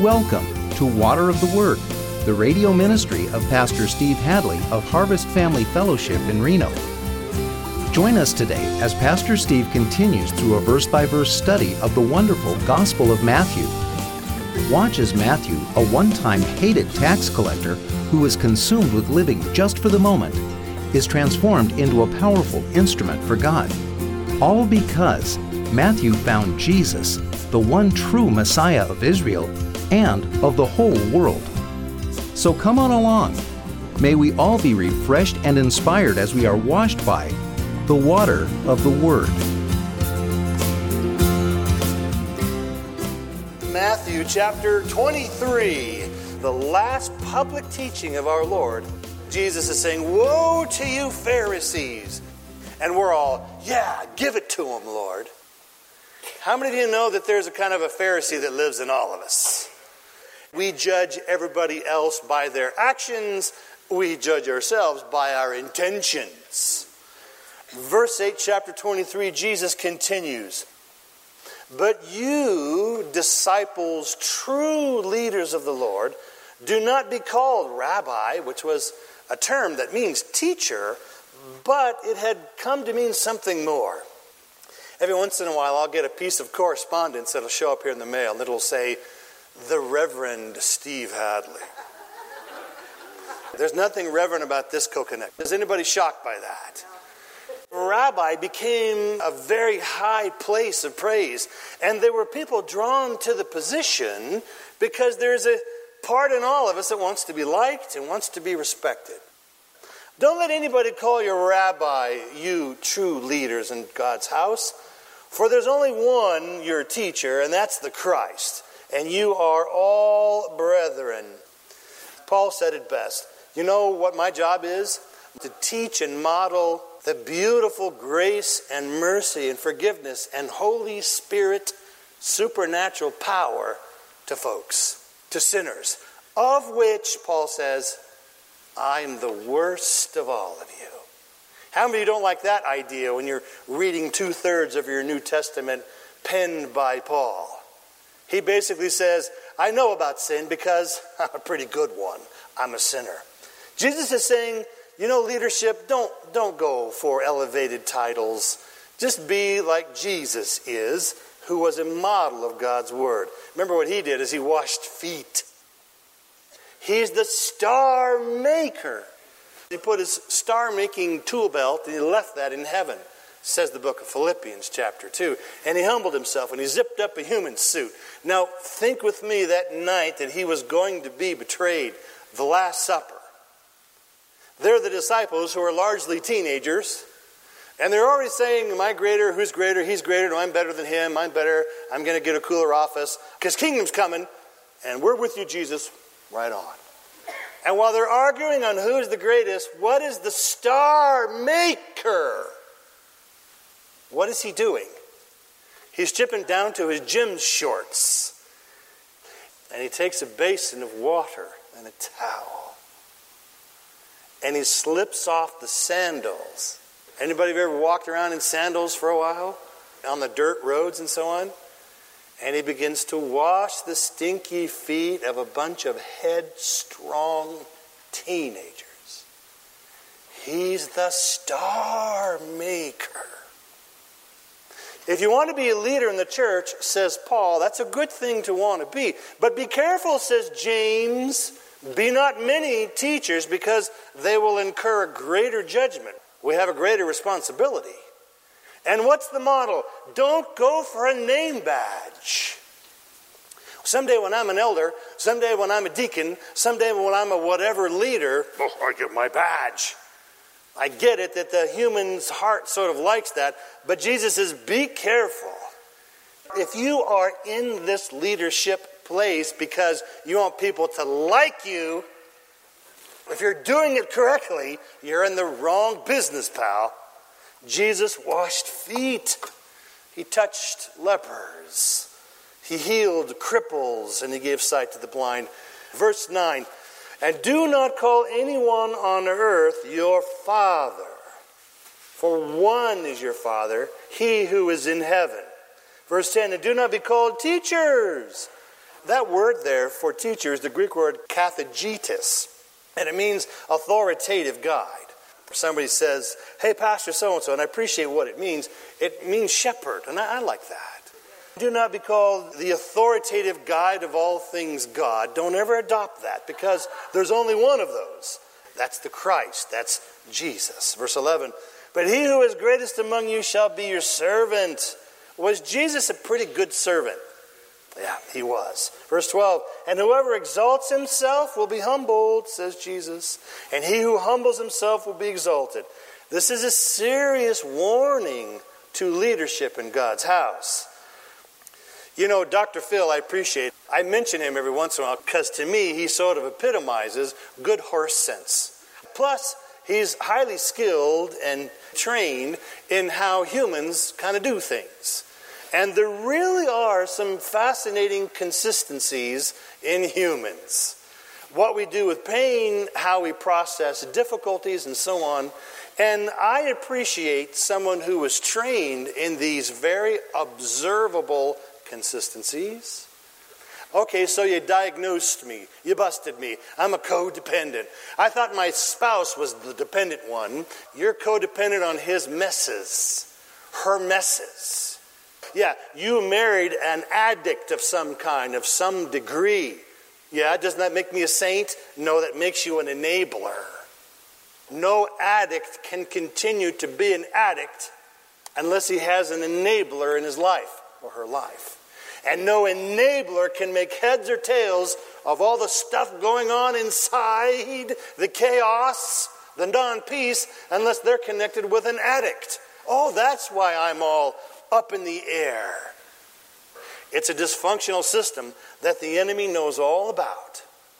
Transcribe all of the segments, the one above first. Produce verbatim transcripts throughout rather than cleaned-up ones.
Welcome to Water of the Word, the radio ministry of Pastor Steve Hadley of Harvest Family Fellowship in Reno. Join us today as Pastor Steve continues through a verse-by-verse study of the wonderful Gospel of Matthew. Watch as Matthew, a one-time hated tax collector who was consumed with living just for the moment, is transformed into a powerful instrument for God. All because Matthew found Jesus, the one true Messiah of Israel and of the whole world. So come on along. May we all be refreshed and inspired as we are washed by the water of the Word. Matthew chapter twenty-three, the last public teaching of our Lord. Jesus is saying, "Woe to you, Pharisees." And we're all, yeah, give it to them, Lord. How many of you know that there's a kind of a Pharisee that lives in all of us? We judge everybody else by their actions. We judge ourselves by our intentions. Verse eight, chapter twenty-three, Jesus continues. "But you, disciples, true leaders of the Lord, do not be called rabbi," which was a term that means teacher, but it had come to mean something more. Every once in a while, I'll get a piece of correspondence that'll show up here in the mail, and it'll say, "The Reverend Steve Hadley." There's nothing reverent about this coconut. Is anybody shocked by that? Rabbi became a very high place of praise, and there were people drawn to the position because there's a part in all of us that wants to be liked and wants to be respected. Don't let anybody call you rabbi, you true leaders in God's house, for there's only one, your teacher, and that's the Christ, and you are all brethren. Paul said it best. You know what my job is? To teach and model the beautiful grace and mercy and forgiveness and Holy Spirit supernatural power to folks, to sinners, of which, Paul says, I'm the worst of all of you. How many of you don't like that idea when you're reading two-thirds of your New Testament penned by Paul? He basically says, I know about sin because I'm a pretty good one. I'm a sinner. Jesus is saying, you know, leadership, don't, don't go for elevated titles. Just be like Jesus is, who was a model of God's Word. Remember what he did is he washed feet. He's the star maker. He put his star-making tool belt and he left that in heaven, says the book of Philippians chapter two. And he humbled himself and he zipped up a human suit. Now, think with me that night that he was going to be betrayed, the Last Supper. They're the disciples who are largely teenagers, and they're already saying, am I greater? Who's greater? He's greater. No, I'm better than him. I'm better. I'm going to get a cooler office because kingdom's coming, and we're with you, Jesus. Right on. And while they're arguing on who's the greatest, what is the star maker? What is he doing? He's stripping down to his gym shorts, and he takes a basin of water and a towel. And he slips off the sandals. Anybody have ever walked around in sandals for a while? On the dirt roads and so on? And he begins to wash the stinky feet of a bunch of headstrong teenagers. He's the star maker. If you want to be a leader in the church, says Paul, that's a good thing to want to be. But be careful, says James, be not many teachers because they will incur a greater judgment. We have a greater responsibility. And what's the model? Don't go for a name badge. Someday when I'm an elder, someday when I'm a deacon, someday when I'm a whatever leader, oh, I get my badge. I get it that the human's heart sort of likes that, but Jesus says, be careful. If you are in this leadership place because you want people to like you, if you're doing it correctly, you're in the wrong business, pal. Jesus washed feet. He touched lepers. He healed cripples, and he gave sight to the blind. Verse nine, and do not call anyone on earth your father, for one is your Father, he who is in heaven. Verse ten, and do not be called teachers, That word there for teacher is the Greek word kathegetes, and it means authoritative guide. Somebody says, hey, Pastor so-and-so, and I appreciate what it means. It means shepherd, and I, I like that. Do not be called the authoritative guide of all things God. Don't ever adopt that, because there's only one of those. That's the Christ. That's Jesus. Verse eleven, but he who is greatest among you shall be your servant. Was Jesus a pretty good servant? Yeah, he was. Verse twelve, and whoever exalts himself will be humbled, says Jesus, and he who humbles himself will be exalted. This is a serious warning to leadership in God's house. You know, Doctor Phil, I appreciate, I mention him every once in a while because to me, he sort of epitomizes good horse sense. Plus, he's highly skilled and trained in how humans kind of do things. And there really are some fascinating consistencies in humans. What we do with pain, how we process difficulties, and so on. And I appreciate someone who was trained in these very observable consistencies. Okay, so you diagnosed me. You busted me. I'm a codependent. I thought my spouse was the dependent one. You're codependent on his messes, her messes. Yeah, you married an addict of some kind, of some degree. Yeah, doesn't that make me a saint? No, that makes you an enabler. No addict can continue to be an addict unless he has an enabler in his life or her life. And no enabler can make heads or tails of all the stuff going on inside, the chaos, the non-peace, unless they're connected with an addict. Oh, that's why I'm all up in the air. It's a dysfunctional system that the enemy knows all about.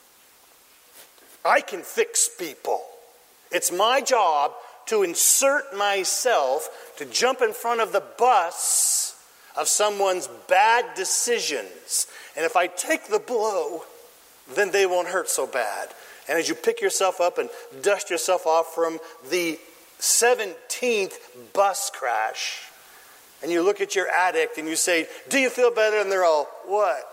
I can fix people. It's my job to insert myself, to jump in front of the bus of someone's bad decisions. And if I take the blow, then they won't hurt so bad. And as you pick yourself up and dust yourself off from the seventeenth bus crash, and you look at your addict and you say, do you feel better? And they're all, what?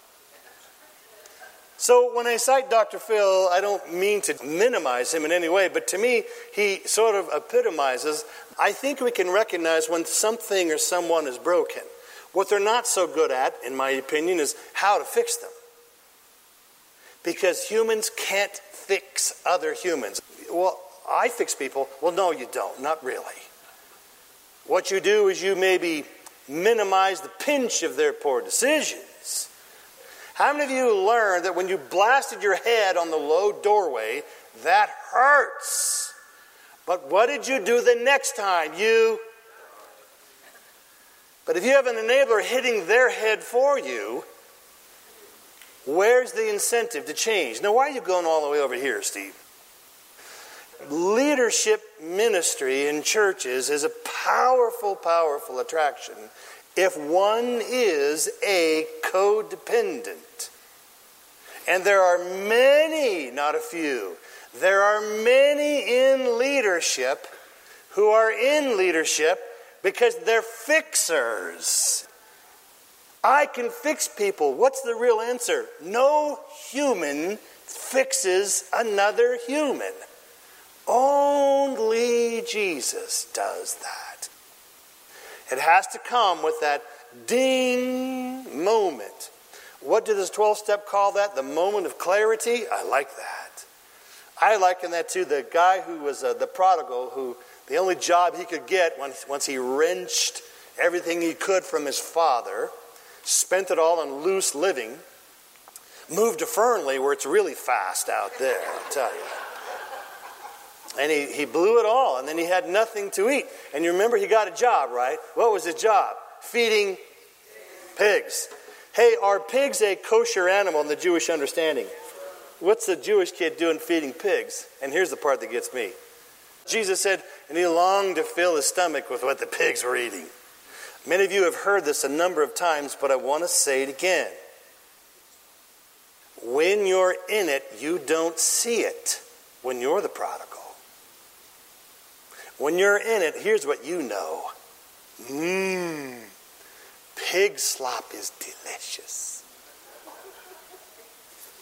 So when I cite Doctor Phil, I don't mean to minimize him in any way, but to me, he sort of epitomizes, I think we can recognize when something or someone is broken. What they're not so good at, in my opinion, is how to fix them. Because humans can't fix other humans. Well, I fix people. Well, no, you don't. Not really. What you do is you maybe minimize the pinch of their poor decisions. How many of you learned that when you blasted your head on the low doorway, that hurts? But what did you do the next time? You... But if you have an enabler hitting their head for you, where's the incentive to change? Now, why are you going all the way over here, Steve? Leadership ministry in churches is a powerful, powerful attraction if one is a codependent. And there are many, not a few, there are many in leadership who are in leadership because they're fixers. I can fix people. What's the real answer? No human fixes another human. Only Jesus does that. It has to come with that ding moment. What did this twelve-step call that? The moment of clarity? I like that. I liken that to the guy who was uh, the prodigal, who the only job he could get once, once he wrenched everything he could from his father, spent it all on loose living, moved to Fernley where it's really fast out there, I'll tell you. And he, he blew it all, and then he had nothing to eat. And you remember he got a job, right? What was his job? Feeding pigs. Hey, are pigs a kosher animal in the Jewish understanding? What's the Jewish kid doing feeding pigs? And here's the part that gets me. Jesus said, and he longed to fill his stomach with what the pigs were eating. Many of you have heard this a number of times, but I want to say it again. When you're in it, you don't see it when you're the prodigal. When you're in it, here's what you know. Mmm, pig slop is delicious.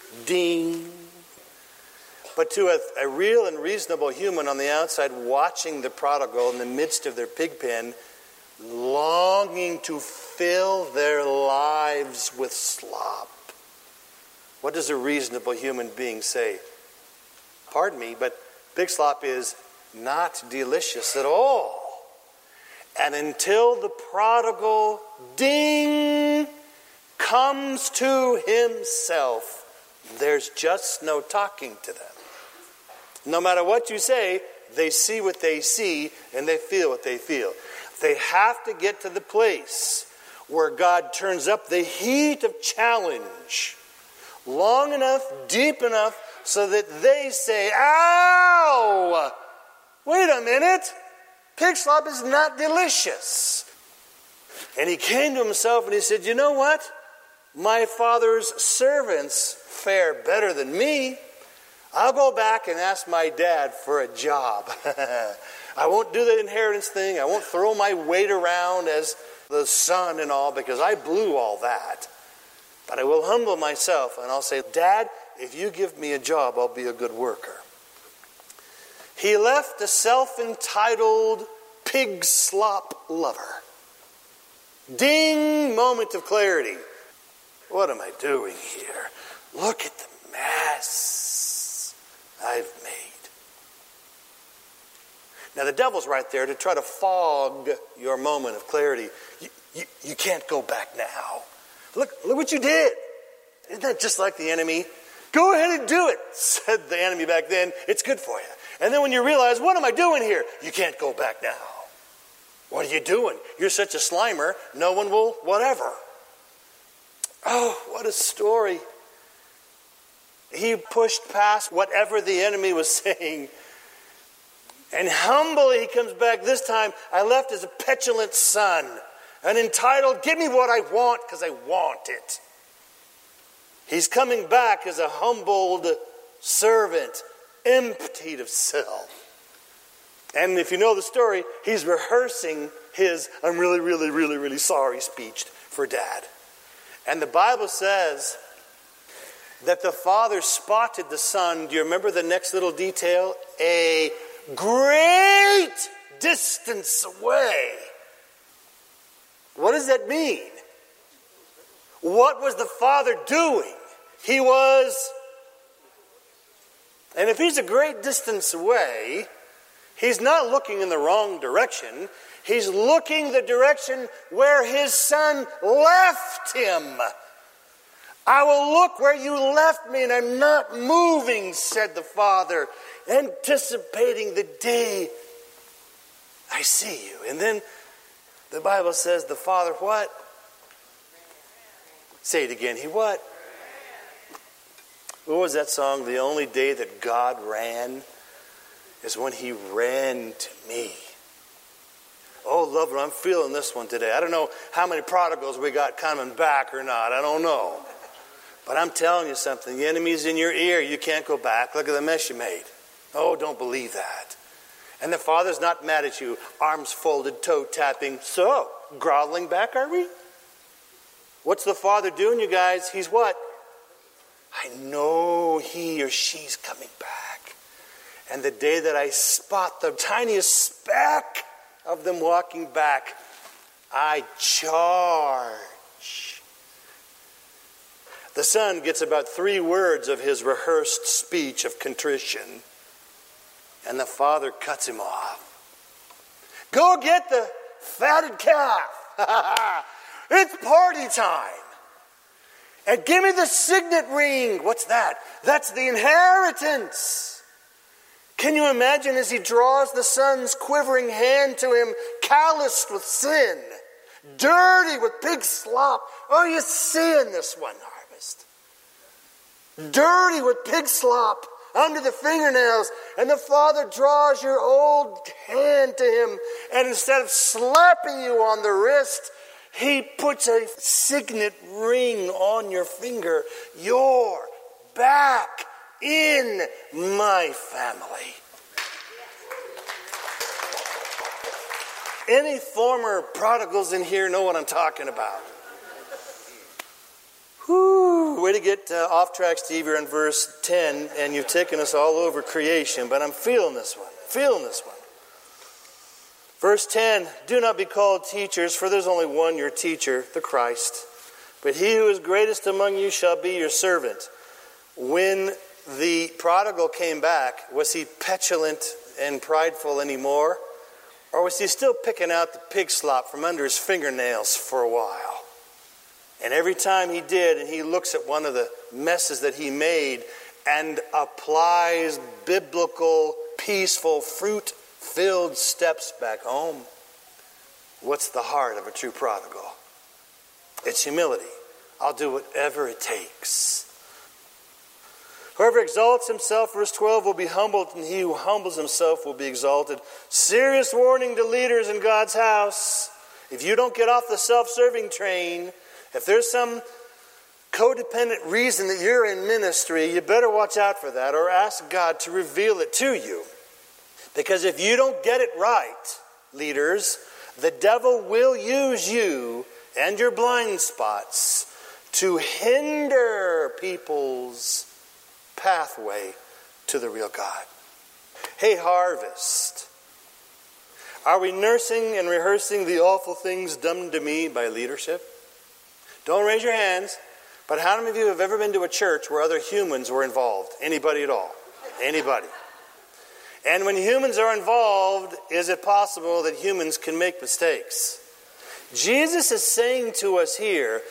Ding. But to a, a real and reasonable human on the outside watching the prodigal in the midst of their pig pen, longing to fill their lives with slop, what does a reasonable human being say? Pardon me, but pig slop is not delicious at all. And until the prodigal, ding, comes to himself, there's just no talking to them. No matter what you say, they see what they see and they feel what they feel. They have to get to the place where God turns up the heat of challenge long enough, deep enough, so that they say, ow! Wait a minute! Pig slop is not delicious. And he came to himself and he said, you know what? My father's servants fare better than me. I'll go back and ask my dad for a job. I won't do the inheritance thing. I won't throw my weight around as the son and all, because I blew all that. But I will humble myself and I'll say, Dad, if you give me a job, I'll be a good worker. He left a self-entitled pig slop lover. Ding, moment of clarity. What am I doing here? Look at the mess I've made. Now the devil's right there to try to fog your moment of clarity. You, you, you can't go back now. Look, look what you did. Isn't that just like the enemy? Go ahead and do it, said the enemy back then. It's good for you. And then when you realize, what am I doing here? You can't go back now. What are you doing? You're such a slimer, no one will whatever. Oh, what a story. He pushed past whatever the enemy was saying. And humbly he comes back this time. I left as a petulant son. An entitled, give me what I want because I want it. He's coming back as a humbled servant, emptied of self. And if you know the story, he's rehearsing his I'm really, really, really, really sorry speech for Dad. And the Bible says that the father spotted the son. Do you remember the next little detail? A great distance away. What does that mean? What was the father doing? He was, and if he's a great distance away, he's not looking in the wrong direction. He's looking the direction where his son left him. I will look where you left me and I'm not moving, said the father, anticipating the day I see you. And then the Bible says the father what? Say it again. He what? What was that song? The only day that God ran is when he ran to me. Oh, lover, I'm feeling this one today. I don't know how many prodigals we got coming back or not. I don't know. But I'm telling you something. The enemy's in your ear. You can't go back. Look at the mess you made. Oh, don't believe that. And the father's not mad at you. Arms folded, toe tapping. So, groveling back, are we? What's the father doing, you guys? He's what? I know he or she's coming back. And the day that I spot the tiniest speck of them walking back, I charge. The son gets about three words of his rehearsed speech of contrition, and the father cuts him off. Go get the fatted calf. It's party time. And give me the signet ring. What's that? That's the inheritance. Can you imagine as he draws the son's quivering hand to him, calloused with sin, dirty with pig slop? Oh, you see in this one, Harvest. Dirty with pig slop under the fingernails. And the father draws your old hand to him. And instead of slapping you on the wrist, he puts a signet ring on your finger. You're back in my family. Any former prodigals in here know what I'm talking about. Whew. way to get uh, off track, Steve. You're in verse ten, and you've taken us all over creation, but I'm feeling this one. Feeling this one. Verse ten, do not be called teachers, for there's only one your teacher, the Christ. But he who is greatest among you shall be your servant. When the prodigal came back, was he petulant and prideful anymore? Or was he still picking out the pig slop from under his fingernails for a while? And every time he did, and he looks at one of the messes that he made and applies biblical, peaceful, fruit-filled steps back home. What's the heart of a true prodigal? It's humility. I'll do whatever it takes. Whoever exalts himself, verse twelve, will be humbled, and he who humbles himself will be exalted. Serious warning to leaders in God's house. If you don't get off the self-serving train, if there's some codependent reason that you're in ministry, you better watch out for that or ask God to reveal it to you. Because if you don't get it right, leaders, the devil will use you and your blind spots to hinder people's pathway to the real God. Hey, Harvest, are we nursing and rehearsing the awful things done to me by leadership? Don't raise your hands, but how many of you have ever been to a church where other humans were involved? Anybody at all? Anybody? And when humans are involved, is it possible that humans can make mistakes? Jesus is saying to us here,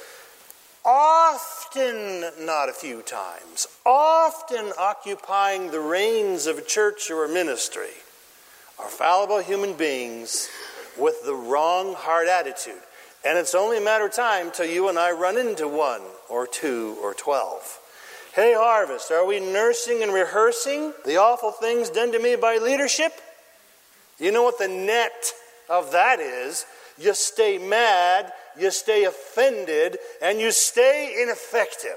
often, not a few times, often occupying the reins of a church or a ministry are fallible human beings with the wrong heart attitude. And it's only a matter of time till you and I run into one or two or twelve. Hey, Harvest, are we nursing and rehearsing the awful things done to me by leadership? You know what the net of that is? You stay mad, you stay offended, and you stay ineffective.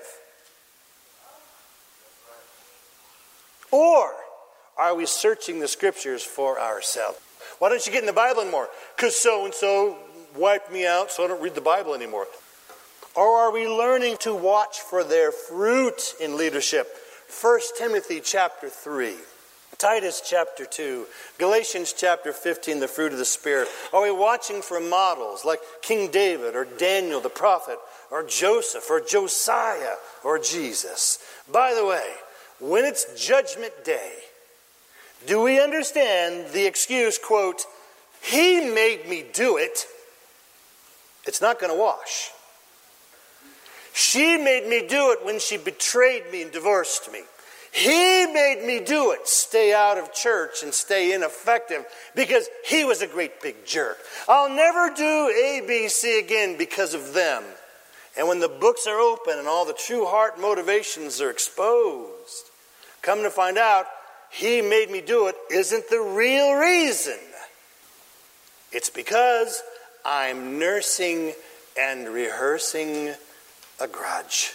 Or are we searching the scriptures for ourselves? Why don't you get in the Bible anymore? Because so-and-so wiped me out, so I don't read the Bible anymore. Or are we learning to watch for their fruit in leadership? First Timothy chapter three. Titus chapter two, Galatians chapter fifteen, the fruit of the Spirit. Are we watching for models like King David or Daniel the prophet or Joseph or Josiah or Jesus? By the way, when it's Judgment Day, do we understand the excuse, quote, he made me do it? It's not going to wash. She made me do it when she betrayed me and divorced me. He made me do it. Stay out of church and stay ineffective because he was a great big jerk. I'll never do A B C again because of them. And when the books are open and all the true heart motivations are exposed, come to find out, he made me do it isn't the real reason. It's because I'm nursing and rehearsing a grudge.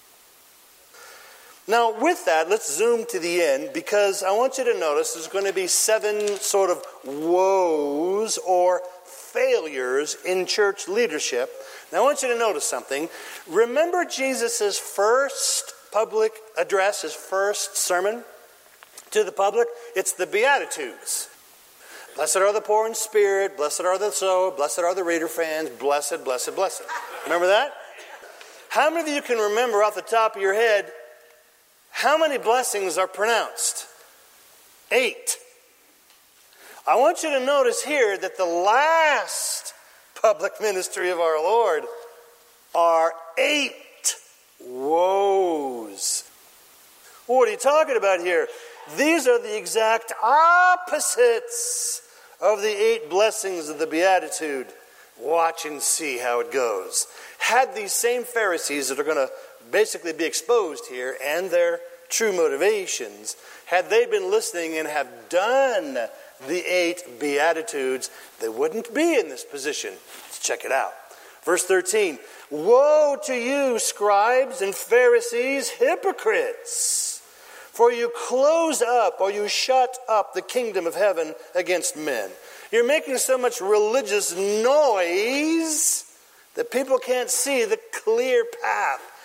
Now, with that, let's zoom to the end because I want you to notice there's going to be seven sort of woes or failures in church leadership. Now, I want you to notice something. Remember Jesus' first public address, his first sermon to the public? It's the Beatitudes. Blessed are the poor in spirit, blessed are the so, blessed are the Raider fans, blessed, blessed, blessed. Remember that? How many of you can remember off the top of your head how many blessings are pronounced? Eight. I want you to notice here that the last public ministry of our Lord are eight woes. What are you talking about here? These are the exact opposites of the eight blessings of the Beatitude. Watch and see how it goes. Had these same Pharisees that are going to basically be exposed here and their true motivations, had they been listening and have done the eight Beatitudes, they wouldn't be in this position. Let's check it out. Verse thirteen, woe to you, scribes and Pharisees, hypocrites! For you close up or you shut up the kingdom of heaven against men. You're making so much religious noise that people can't see the clear path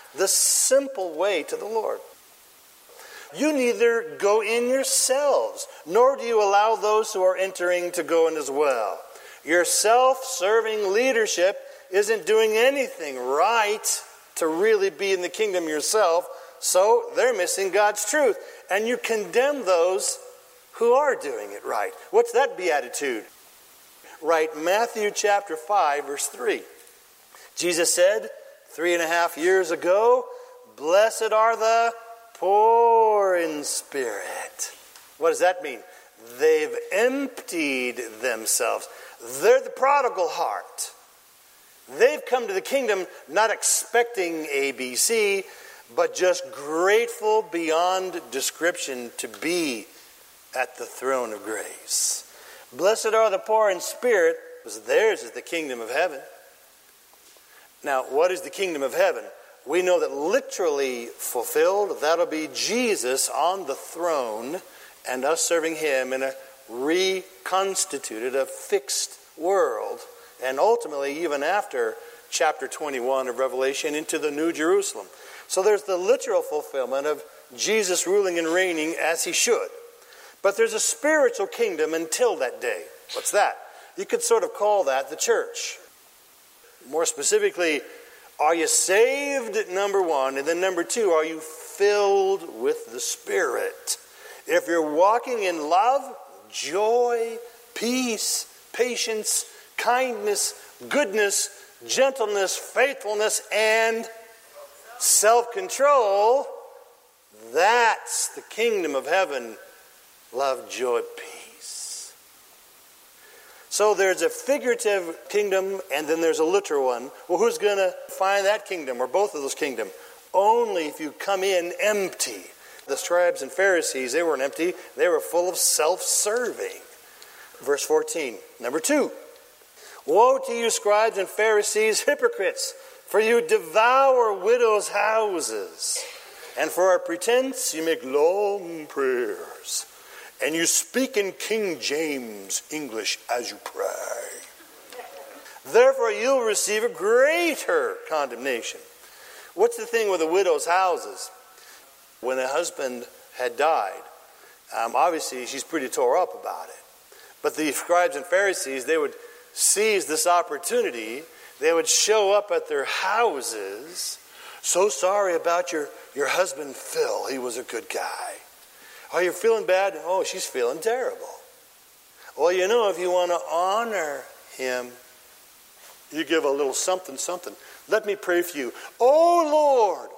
the simple way to the Lord. You neither go in yourselves, nor do you allow those who are entering to go in as well. Your self-serving leadership isn't doing anything right to really be in the kingdom yourself, so they're missing God's truth. And you condemn those who are doing it right. What's that beatitude? Right, Matthew chapter five, verse three. Jesus said, three and a half years ago, blessed are the poor in spirit. What does that mean? They've emptied themselves. They're the prodigal heart. They've come to the kingdom not expecting A B C, but just grateful beyond description to be at the throne of grace. Blessed are the poor in spirit, because theirs is the kingdom of heaven. Now, what is the kingdom of heaven? We know that literally fulfilled, that'll be Jesus on the throne and us serving him in a reconstituted, a fixed world. And ultimately, even after chapter twenty-one of Revelation, into the New Jerusalem. So there's the literal fulfillment of Jesus ruling and reigning as he should. But there's a spiritual kingdom until that day. What's that? You could sort of call that the church. More specifically, are you saved, number one? And then number two, are you filled with the Spirit? If you're walking in love, joy, peace, patience, kindness, goodness, gentleness, faithfulness, and self-control, that's the kingdom of heaven. Love, joy, peace. So there's a figurative kingdom and then there's a literal one. Well, who's going to find that kingdom or both of those kingdoms? Only if you come in empty. The scribes and Pharisees, they weren't empty. They were full of self-serving. Verse fourteen, number two. Woe to you, scribes and Pharisees, hypocrites, for you devour widows' houses, and for a pretense you make long prayers, and you speak in King James English as you pray. Therefore you'll receive a greater condemnation. What's the thing with the widows' houses? When a husband had died, um, obviously she's pretty tore up about it. But the scribes and Pharisees, they would seize this opportunity. They would show up at their houses. So sorry about your, your husband, Phil. He was a good guy. Oh, you're feeling bad? Oh, she's feeling terrible. Well, you know, if you want to honor him, you give a little something, something. Let me pray for you. Oh, Lord.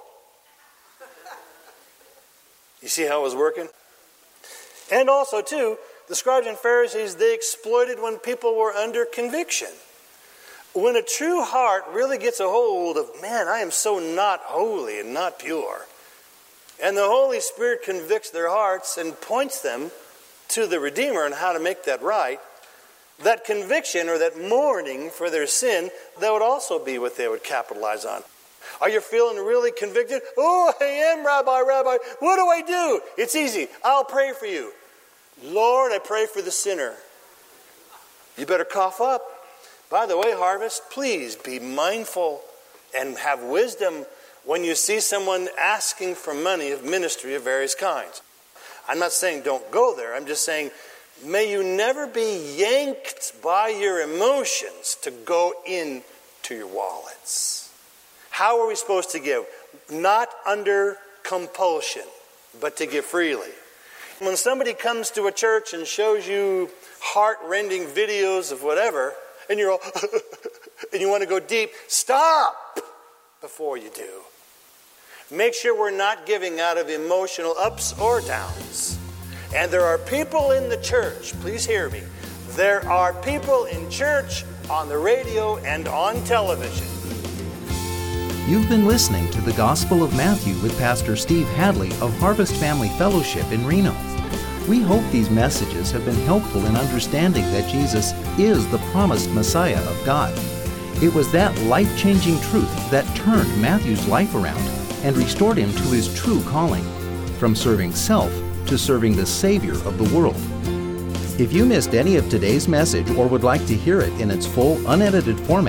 You see how it was working? And also, too, the scribes and Pharisees, they exploited when people were under conviction. When a true heart really gets a hold of, man, I am so not holy and not pure. And the Holy Spirit convicts their hearts and points them to the Redeemer and how to make that right. That conviction or that mourning for their sin, that would also be what they would capitalize on. Are you feeling really convicted? Oh, I am, Rabbi, Rabbi. What do I do? It's easy. I'll pray for you. Lord, I pray for the sinner. You better cough up. By the way, Harvest, please be mindful and have wisdom when you see someone asking for money of ministry of various kinds. I'm not saying don't go there. I'm just saying may you never be yanked by your emotions to go into your wallets. How are we supposed to give? Not under compulsion, but to give freely. When somebody comes to a church and shows you heart-rending videos of whatever, and you're all, and you want to go deep, stop before you do. Make sure we're not giving out of emotional ups or downs. And there are people in the church, please hear me, there are people in church, on the radio, and on television. You've been listening to the Gospel of Matthew with Pastor Steve Hadley of Harvest Family Fellowship in Reno. We hope these messages have been helpful in understanding that Jesus is the promised Messiah of God. It was that life-changing truth that turned Matthew's life around and restored him to his true calling, from serving self to serving the Savior of the world. If you missed any of today's message or would like to hear it in its full, unedited format,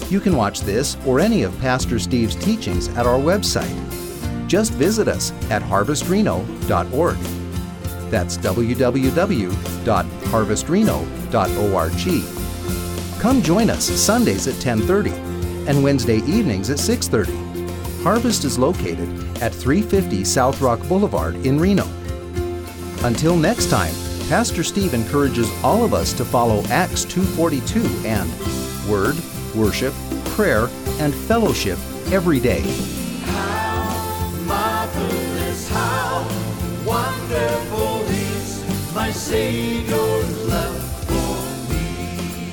You can watch this or any of Pastor Steve's teachings at our website. Just visit us at harvest reno dot org. That's w w w dot harvest reno dot org. Come join us Sundays at ten thirty and Wednesday evenings at six thirty. Harvest is located at three fifty South Rock Boulevard in Reno. Until next time, Pastor Steve encourages all of us to follow Acts two forty-two and Word, Worship, Prayer, and Fellowship every day. How marvelous, how wonderful is my Savior's love for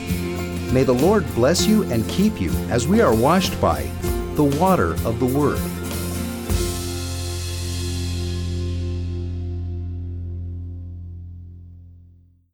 me. May the Lord bless you and keep you as we are washed by the water of the Word.